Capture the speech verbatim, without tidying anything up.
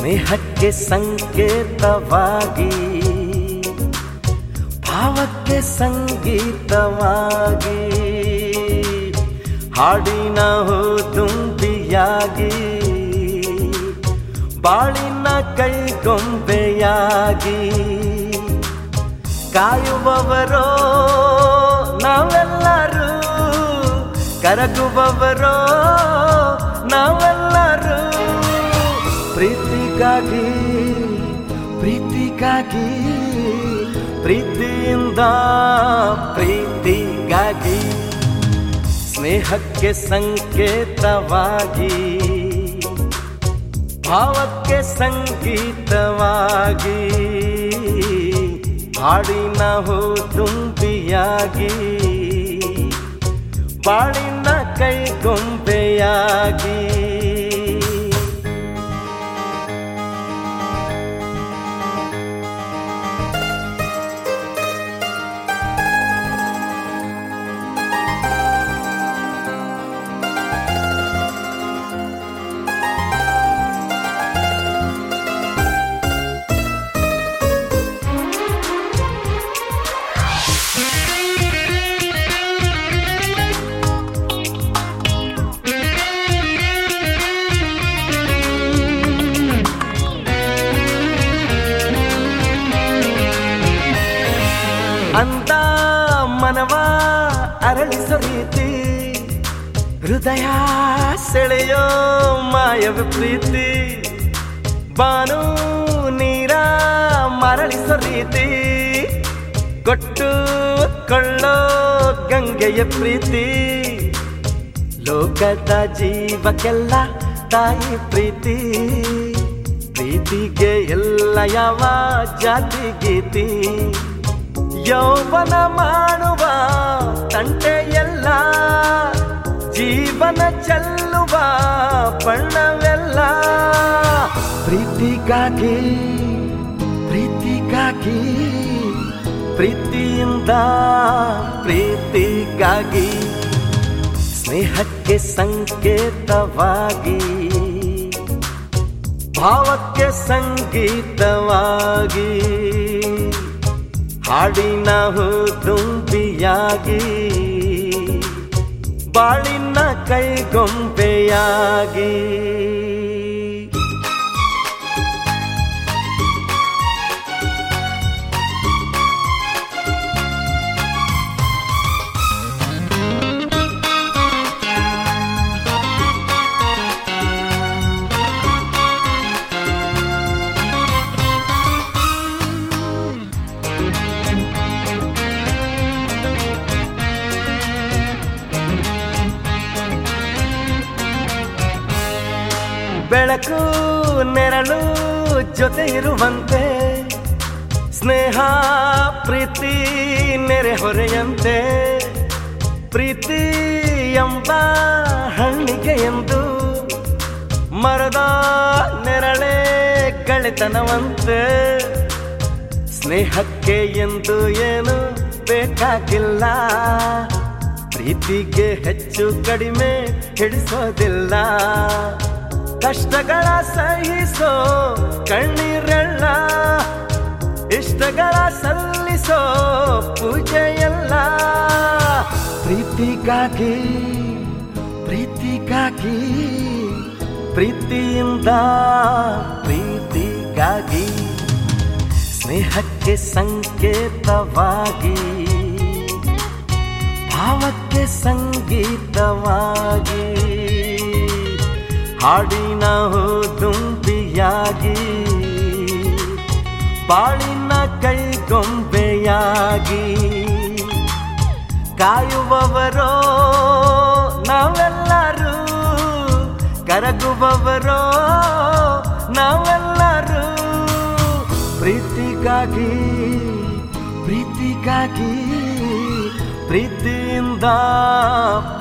ಸ್ನೇಹಕ್ಕೆ ಸಂಕೇತವಾಗಿ, ಭಾವಕ್ಕೆ ಸಂಗೀತವಾಗಿ, ಹಾಡಿನ ತುಂಬಿಯಾಗಿ, ಬಾಳಿನ ಕೈಗೊಂಬೆಯಾಗಿ, ಕಾಯುವವರೋ ನಾವೆಲ್ಲರೂ, ಕರಗುವವರೋ ನಾವೆಲ್ಲರೂ. ಪ್ರೀತಿಗಾಗಿ ಪ್ರೀತಿಗಾಗಿ ಪ್ರೀತಿಯಿಂದ ಪ್ರೀತಿಗಾಗಿ, ಸ್ನೇಹಕ್ಕೆ ಸಂಕೇತವಾಗಿ, ಭಾವಕ್ಕೆ ಸಂಗೀತವಾಗಿ, ಹಾಡಿನ ತುಂಬಿಯಾಗಿ, ಬಾಳಿನ ಕೈಗೊಂಬೆಯಾಗಿ. ಅಂದ ಮನವ ಅರಳಿಸೋ ರೀತಿ, ಹೃದಯ ಸೆಳೆಯೋ ಮಾಯವ ಪ್ರೀತಿ, ಬಾನು ನೀರ ಮರಳಿಸೋ ರೀತಿ, ಕೊಟ್ಟು ಕೊಳ್ಳೋ ಗಂಗೆಯ ಪ್ರೀತಿ, ಲೋಕದ ಜೀವಕ್ಕೆಲ್ಲ ತಾಯಿ ಪ್ರೀತಿ, ಪ್ರೀತಿಗೆ ಎಲ್ಲ ಯಾವ ಜಾತಿ ಗೀತಿ, ಯೌವನ ಮಾಡುವ ತಂಟೆಯೆಲ್ಲ, ಜೀವನ ಚೆಲ್ಲುವ ಬಣ್ಣವೆಲ್ಲ, ಪ್ರೀತಿಗಾಗಿ ಪ್ರೀತಿಗಾಗಿ ಪ್ರೀತಿಯಿಂದ ಪ್ರೀತಿಗಾಗಿ, ಸ್ನೇಹಕ್ಕೆ ಸಂಕೇತವಾಗಿ, ಭಾವಕ್ಕೆ ಸಂಗೀತವಾಗಿ, ಹಾಡಿನ ತುಂಬಿಯಾಗಿ, ಬಾಳಿನ ಕೈಗೊಂಬೆಯಾಗಿ. ಬೆಳಕು ನೆರಳು ಜೊತೆ ಇರುವಂತೆ, ಸ್ನೇಹ ಪ್ರೀತಿ ನೆರೆ ಹೊರೆಯಂತೆ, ಪ್ರೀತಿ ಎಂಬ ಹಣ್ಣಿಗೆ ಎಂದು ಮರದ ನೆರಳೇ ಗೆಳೆತನವಂತೆ, ಸ್ನೇಹಕ್ಕೆ ಎಂದು ಏನು ಬೇಕಾಗಿಲ್ಲ, ಪ್ರೀತಿಗೆ ಹೆಚ್ಚು ಕಡಿಮೆ ಹಿಡಿಸೋದಿಲ್ಲ, ಕಷ್ಟಗಳ ಸಹಿಸೋ ಕಣ್ಣೀರೆಲ್ಲ, ಇಷ್ಟಗಳ ಸಲ್ಲಿಸೋ ಪೂಜೆಯಲ್ಲ, ಪ್ರೀತಿಗಾಗಿ ಪ್ರೀತಿಗಾಗಿ ಪ್ರೀತಿಯಿಂದ ಪ್ರೀತಿಗಾಗಿ, ಸ್ನೇಹಕ್ಕೆ ಸಂಕೇತವಾಗಿ, ಭಾವಕ್ಕೆ ಸಂಗೀತವಾಗಿ, ಹಾಡಿನ ತುಂಬಿಯಾಗಿ, ಬಾಳಿನ ಕೈಗೊಂಬೆಯಾಗಿ, ಕಾಯುವವರೋ ನಾವೆಲ್ಲರೂ, ಕರಗುವವರೋ ನಾವೆಲ್ಲರೂ. ಪ್ರೀತಿಗಾಗಿ ಪ್ರೀತಿಗಾಗಿ ಪ್ರೀತಿಯಿಂದ